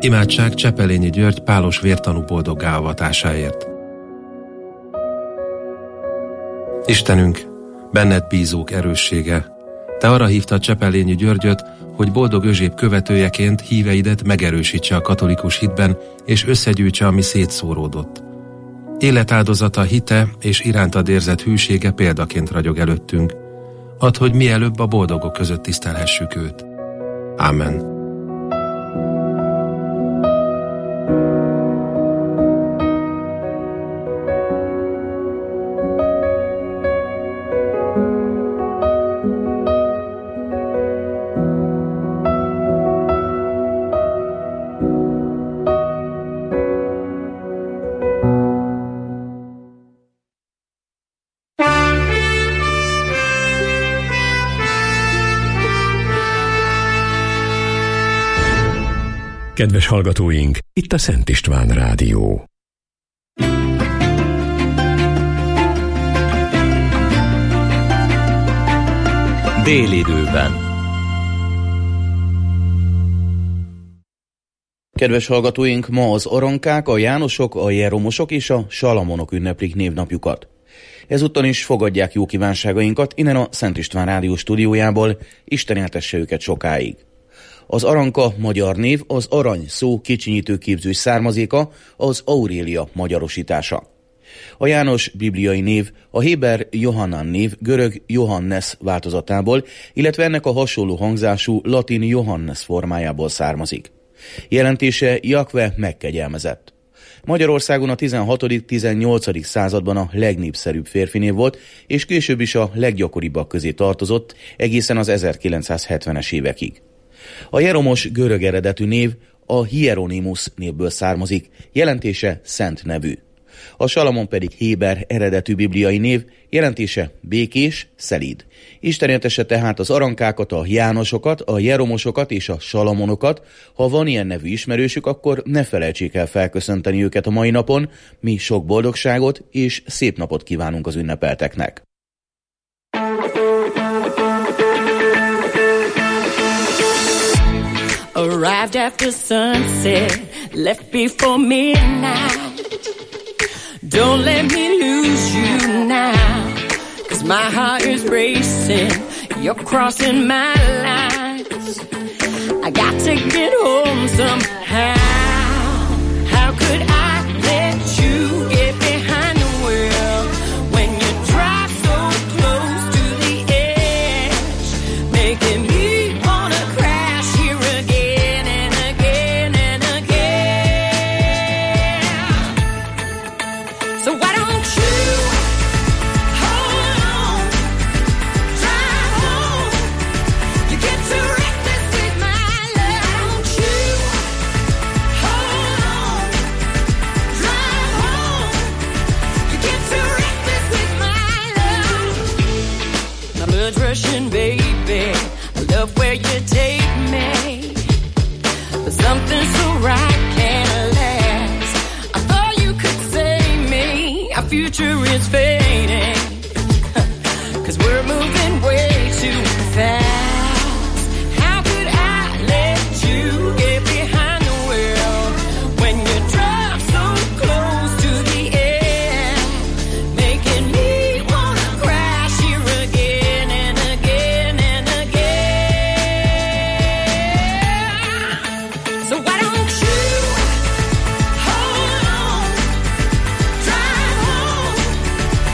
Imádság Csepelényi György pálos vértanú boldoggá avatásáért. Istenünk, benned bízók erőssége, te arra hívtad Csepelényi Györgyöt, hogy boldog Özséb követőjeként híveidet megerősítse a katolikus hitben, és összegyűjtse, ami szétszóródott. Életáldozata, hite és irántad érzett hűsége példaként ragyog előttünk. Add, hogy mielőbb a boldogok között tisztelhessük őt. Amen. Kedves hallgatóink, itt a Szent István Rádió. Délidőben. Kedves hallgatóink, ma az Arankák, a Jánosok, a Jeromosok és a Salamonok ünneplik névnapjukat. Ezúttal is fogadják jó kívánságainkat innen a Szent István Rádió stúdiójából, Isten éltesse őket sokáig. Az Aranka magyar név az arany szó kicsinyítő képzős származéka, az Aurélia magyarosítása. A János bibliai név a héber Johannan név görög Johannes változatából, illetve ennek a hasonló hangzású latin Johannes formájából származik. Jelentése Jakve megkegyelmezett. Magyarországon a tizenhatodik-tizennyolcadik században a legnépszerűbb férfinév volt, és később is a leggyakoribbak közé tartozott egészen az ezerkilencszázhetvenes évekig. A Jeromos görög eredetű név a Hieronymus névből származik, jelentése szent nevű. A Salamon pedig héber eredetű bibliai név, jelentése békés, szelíd. Isten éltesse tehát az arankákat, a Jánosokat, a Jeromosokat és a Salamonokat. Ha van ilyen nevű ismerősük, akkor ne felejtsék el felköszönteni őket a mai napon. Mi sok boldogságot és szép napot kívánunk az ünnepelteknek. Arrived after sunset, left before midnight. Don't let me lose you now, 'cause my heart is racing, you're crossing my lines. I got to get home somehow. How could I let you get behind the wheel when you drive so close to the edge, making me wanna crash here again and again and again. So why don't you hold on, drive home? You get too reckless with my love. Why don't you hold on, drive home? You get too reckless with my love. My blood's rushing, baby. I love where you take me, but something so right can't last. I thought you could save me. Our future is fading, 'cause we're moving way too fast. How could I let you get behind the wheel when you drive so close to the end, making me wanna crash here again and again and again. So why don't you hold on, drive home?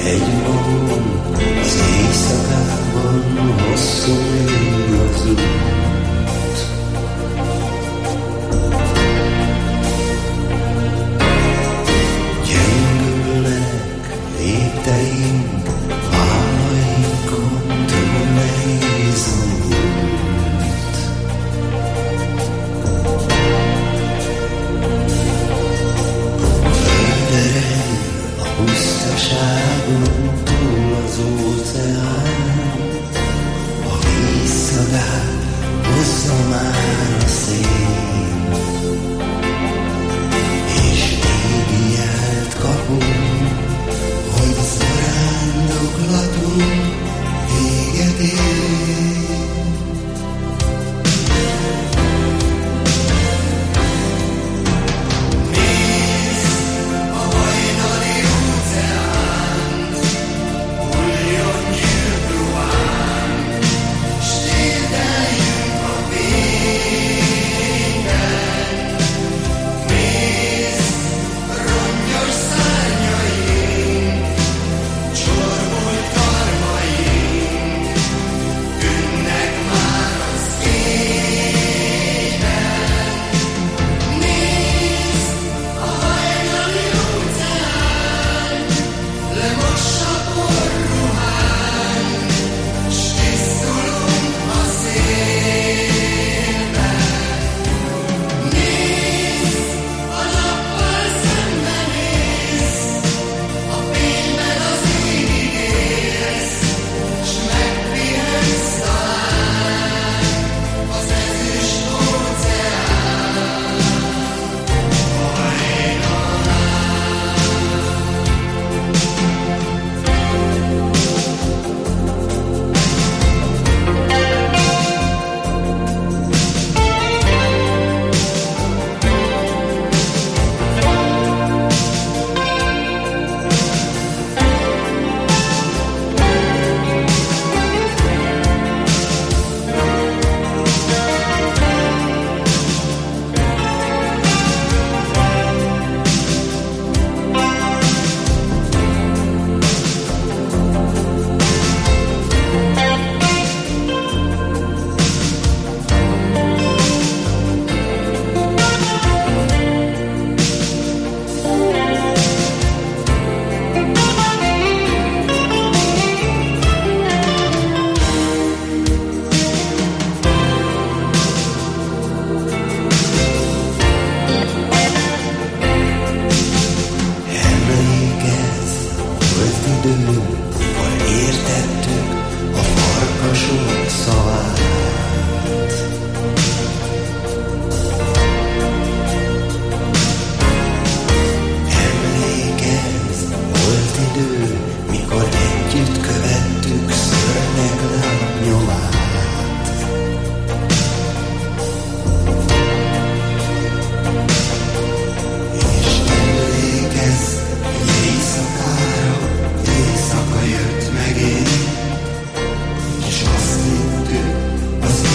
Az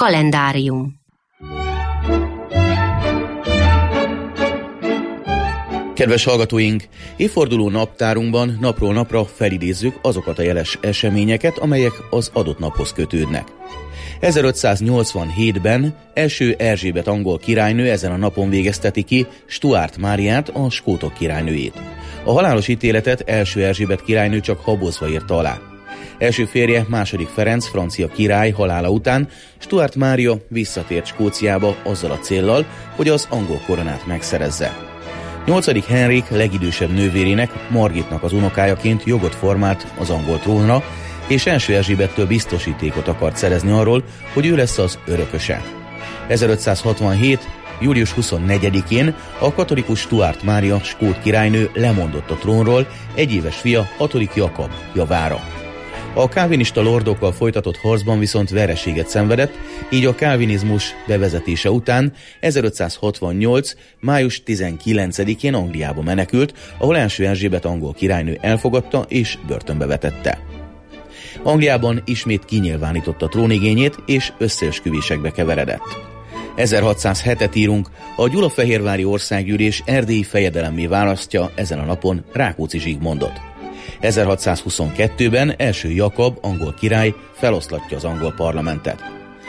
Kalendárium. Kedves hallgatóink, évforduló naptárunkban napról napra felidézzük azokat a jeles eseményeket, amelyek az adott naphoz kötődnek. ezerötszáznyolcvanhétben első Erzsébet angol királynő ezen a napon végezteti ki Stuart Máriát, a skótok királynőjét. A halálos ítéletet első Erzsébet királynő csak habozva írta alá. Első férje, második Ferenc francia király halála után Stuart Mária visszatért Skóciába azzal a céllal, hogy az angol koronát megszerezze. nyolcadik Henrik legidősebb nővérének, Margitnak az unokájaként jogot formált az angol trónra, és első Erzsébettől biztosítékot akart szerezni arról, hogy ő lesz az örököse. ezerötszázhatvanhét. július huszonnegyedikén a katolikus Stuart Mária skót királynő lemondott a trónról egyéves fia hatodik Jakab javára. A kálvinista lordokkal folytatott harcban viszont vereséget szenvedett, így a kálvinizmus bevezetése után ezerötszázhatvannyolc. május tizenkilencedikén Angliába menekült, ahol első Erzsébet angol királynő elfogadta és börtönbe vetette. Angliában ismét kinyilvánította trónigényét és összeesküvésekbe keveredett. ezerhatszázhetet írunk, a Gyulafehérvári Országgyűlés erdélyi fejedelemmé választja ezen a napon Rákóczi Zsigmondot. ezerhatszázhuszonkettőben első Jakab angol király feloszlatja az angol parlamentet.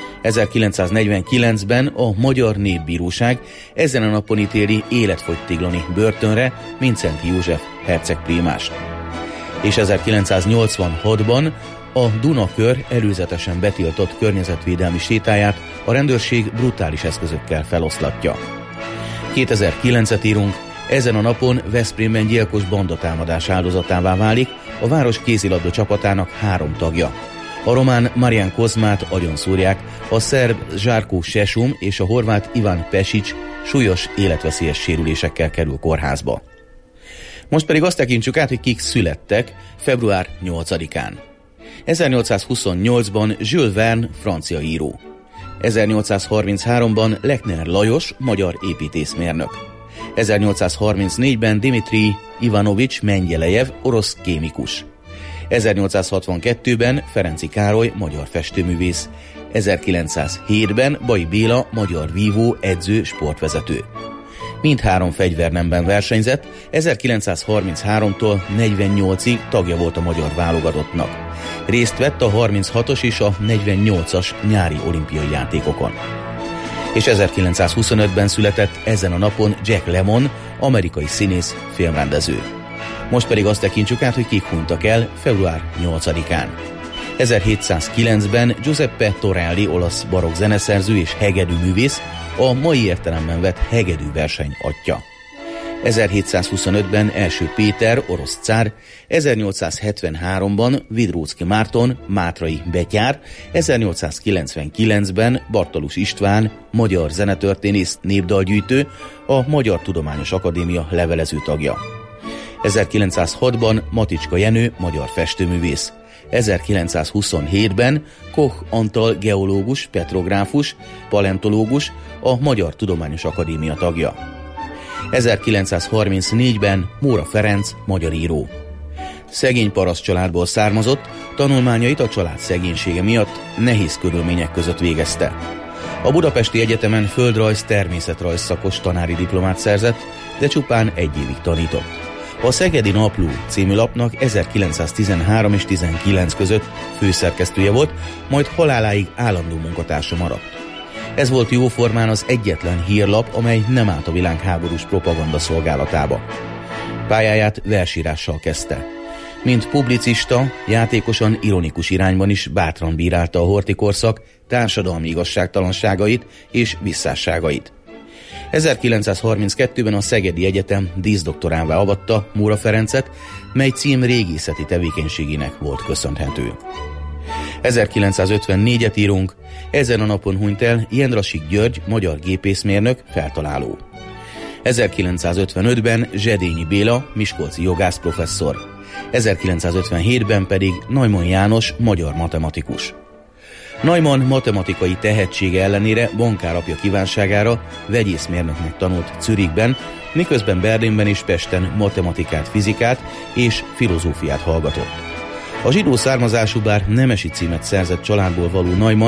ezerkilencszáznegyvenkilencben a Magyar Népbíróság ezen a napon ítéli életfogytiglani börtönre Mindszenty József herceg prímást. És ezerkilencszáznyolcvanhatban a Dunakör előzetesen betiltott környezetvédelmi sétáját a rendőrség brutális eszközökkel feloszlatja. kétezer-kilencet írunk, ezen a napon Veszprémben gyilkos bandatámadás áldozatává válik a város kézilabda csapatának három tagja. A román Marian Kozmát agyonszúrják, a szerb Žarko Sesum és a horvát Ivan Pesic súlyos életveszélyes sérülésekkel kerül kórházba. Most pedig azt tekintsük át, hogy kik születtek február nyolcadikán. ezernyolcszázhuszonnyolcban Jules Verne, francia író. ezernyolcszázharmincháromban Lechner Lajos, magyar építészmérnök. ezernyolcszázharmincnégyben Dmitri Ivanovics Mengyelejev, orosz kémikus. ezernyolcszázhatvankettőben Ferenczy Károly, magyar festőművész. ezerkilencszázhétben Bai Béla, magyar vívó, edző, sportvezető. Mindhárom fegyvernemben versenyzett, ezerkilencszázharmincháromtól negyvennyolcig tagja volt a magyar válogatottnak. Részt vett a harminchatos és a negyvennyolcas nyári olimpiai játékokon. És ezerkilencszázhuszonötben született ezen a napon Jack Lemmon, amerikai színész, filmrendező. Most pedig azt tekintsük át, hogy kik hunytak el február nyolcadikán. ezerhétszázkilencben Giuseppe Torelli, olasz barokk zeneszerző és hegedűművész, a mai értelemben vett hegedű verseny atya. ezerhétszázhuszonötben első Péter, orosz cár, ezernyolcszázhetvenháromban Vidróczky Márton, mátrai betyár, ezernyolcszázkilencvenkilencben Bartalus István, magyar zenetörténész, népdalgyűjtő, a Magyar Tudományos Akadémia levelező tagja. ezerkilencszázhatban Maticska Jenő, magyar festőművész. ezerkilencszázhuszonhétben Koch Antal geológus, petrográfus, paleontológus, a Magyar Tudományos Akadémia tagja. ezerkilencszázharmincnégyben Móra Ferenc, magyar író. Szegény paraszt családból származott, tanulmányait a család szegénysége miatt nehéz körülmények között végezte. A Budapesti Egyetemen földrajz, természetrajz szakos tanári diplomát szerzett, de csupán egy évig tanított. A Szegedi Napló című lapnak ezerkilencszáztizenhárom és tizenkilenc között főszerkesztője volt, majd haláláig állandó munkatársa maradt. Ez volt jóformán az egyetlen hírlap, amely nem állt a világháborús propaganda szolgálatába. Pályáját versírással kezdte. Mint publicista, játékosan ironikus irányban is bátran bírálta a horthy korszak társadalmi igazságtalanságait és visszásságait. ezerkilencszázharminckettőben a Szegedi Egyetem díszdoktorává avatta Móra Ferencet, mely cím régészeti tevékenységének volt köszönhető. ezerkilencszázötvennégyet írunk, ezen a napon hunyt el Jendrassik György, magyar gépészmérnök, feltaláló. ezerkilencszázötvenötben Zsedényi Béla, miskolci jogász professzor. ezerkilencszázötvenhétben pedig Neumann János, magyar matematikus. Neumann matematikai tehetsége ellenére bankárapja kívánságára vegyészmérnöknek tanult Zürichben, miközben Berlinben és Pesten matematikát, fizikát és filozófiát hallgatott. A zsidó származású, bár nemesi címet szerzett családból való Neumann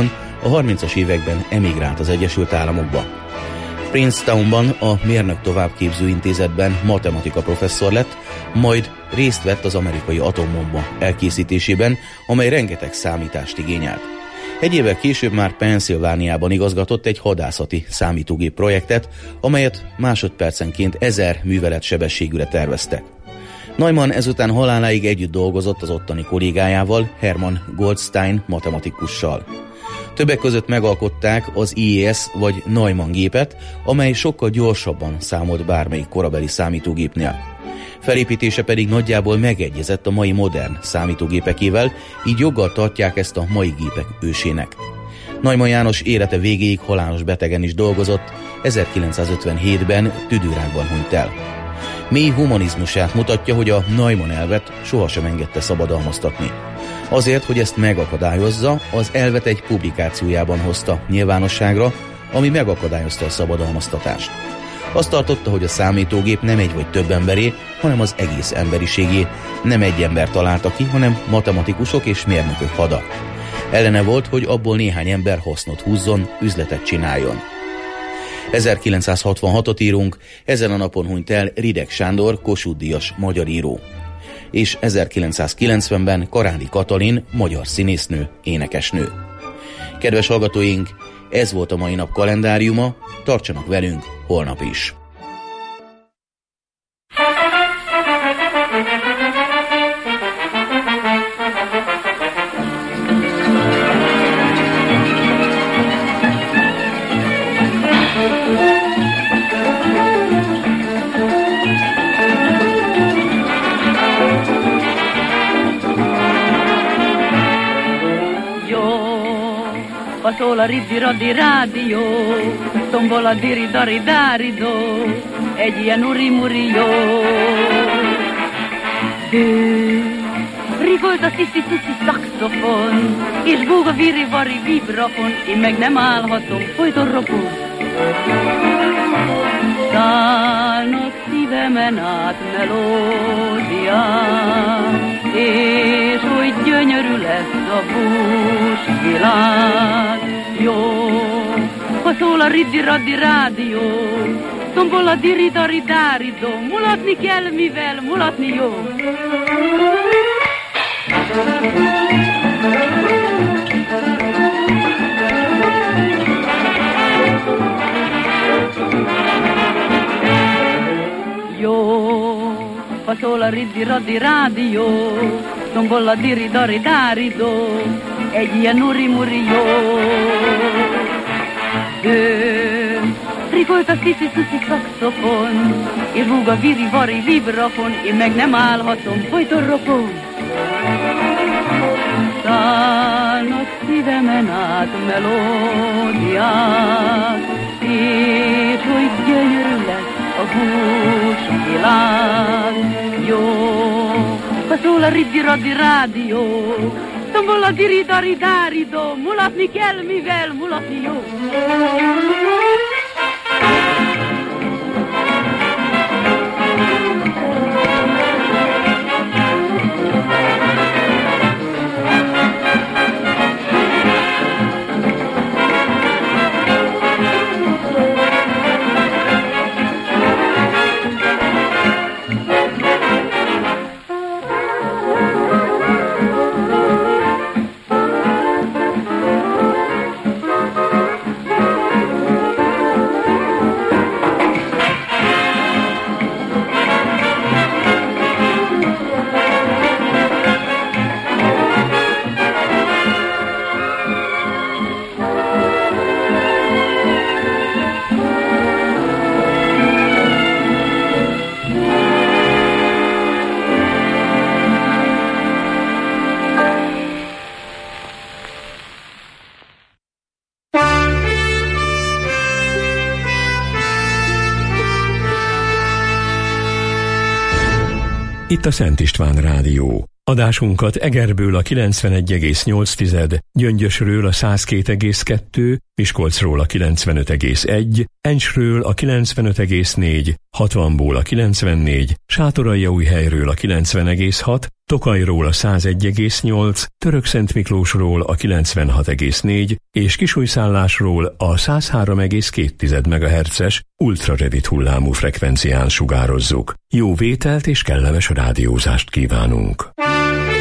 a harmincas években emigrált az Egyesült Államokba. Princetownban a Mérnök Továbbképző Intézetben matematika professzor lett, majd részt vett az amerikai atombomba elkészítésében, amely rengeteg számítást igényelt. Egy évvel később már Pennsylvániában igazgatott egy hadászati számítógép projektet, amelyet másodpercenként ezer művelet sebességűre terveztek. Neumann ezután haláláig együtt dolgozott az ottani kollégájával, Hermann Goldstein matematikussal. Többek között megalkották az I E S vagy Neumann gépet, amely sokkal gyorsabban számolt bármelyik korabeli számítógépnél. Felépítése pedig nagyjából megegyezett a mai modern számítógépekével, így joggal tartják ezt a mai gépek ősének. Neumann János élete végéig halálos betegen is dolgozott, ezerkilencszázötvenhétben tüdőrákban hunyt el. Mély humanizmusát mutatja, hogy a Neumann elvet sohasem engedte szabadalmaztatni. Azért, hogy ezt megakadályozza, az elvet egy publikációjában hozta nyilvánosságra, ami megakadályozta a szabadalmaztatást. Azt tartotta, hogy a számítógép nem egy vagy több emberé, hanem az egész emberiségé. Nem egy ember találta ki, hanem matematikusok és mérnökök hada. Ellene volt, hogy abból néhány ember hasznot húzzon, üzletet csináljon. ezerkilencszázhatvanhatot írunk, ezen a napon hunyt el Rideg Sándor, Kossuth-díjas magyar író. És ezerkilencszázkilencvenben Karádi Katalin, magyar színésznő, énekesnő. Kedves hallgatóink, ez volt a mai nap kalendáriuma, tartsanak velünk holnap is. Szól riddi raddi rádió, tombol a diri dari dáridó, egy ilyen uri muri jó. Rigolt a sziszi sziszi szaxofon, és búg a viri vari vibrafon, én meg nem állhatom, folyton ropog. Szállnak szívemen át melódiák, és hogy gyönyörű lesz a bús világ. Jó, ha szól a riddi-raddi rádió, tombol a diri-dari-dáridó, mulatni kell, mivel mulatni jó. Jó, ha szól a riddi-raddi rádió, tombol a diri-dari-dáridó, egy ilyen uri-muri jó. Ő rigolt a sziszi-szuszi szaxofon, és búg a viri-vari vibrafon, én meg nem állhatom, folyton ropog. Szállnak szívemen át melódiák, és hogy gyönyörű lesz a hús világ. Jó, ha szól a riddi-raddi rádió, tombol a diri-dari-dáridó, mulatni kell, mivel mulatni jó. Itt a Szent István Rádió. Adásunkat Egerből a kilencvenegy egész nyolc, Gyöngyösről a száz két egész kettő, Miskolcról a kilencvenöt egész egy, Encsről a kilencvenöt egész négy, hatvanból a kilencvennégy, Sátoraljaújhelyről a kilencven egész hat, Tokajról a százegy egész nyolc, Törökszentmiklósról a kilencvenhat egész négy és Kisújszállásról a száz három egész két megahertzes ultrarövid hullámú frekvencián sugározzuk. Jó vételt és kellemes rádiózást kívánunk!